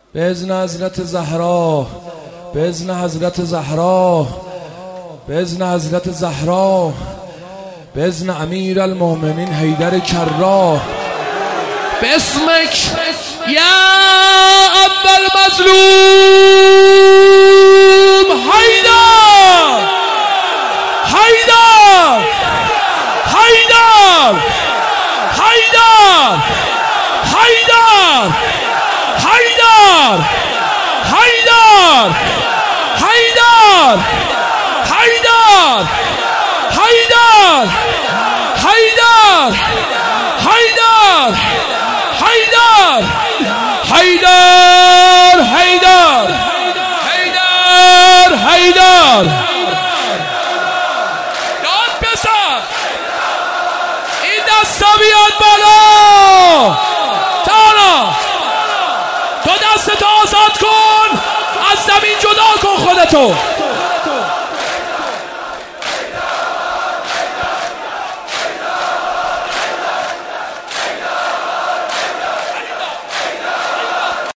به اذن حضرت زهرا، به اذن حضرت زهرا، به اذن حضرت زهرا، به اذن امیر المؤمنین حیدر کرار، به اسمک یا اول مظلوم حیدر، حیدر، حیدر، حیدر، حیدر، حیدر، حیدر، حیدر، حیدر، حیدر، حیدر، حیدر، حیدر، حیدر، حیدر، حیدر، حیدر. داد بزن، این دستا بیاد بالا. تانا تو دستتو آزاد کن، از زمین جدا کن خودتو.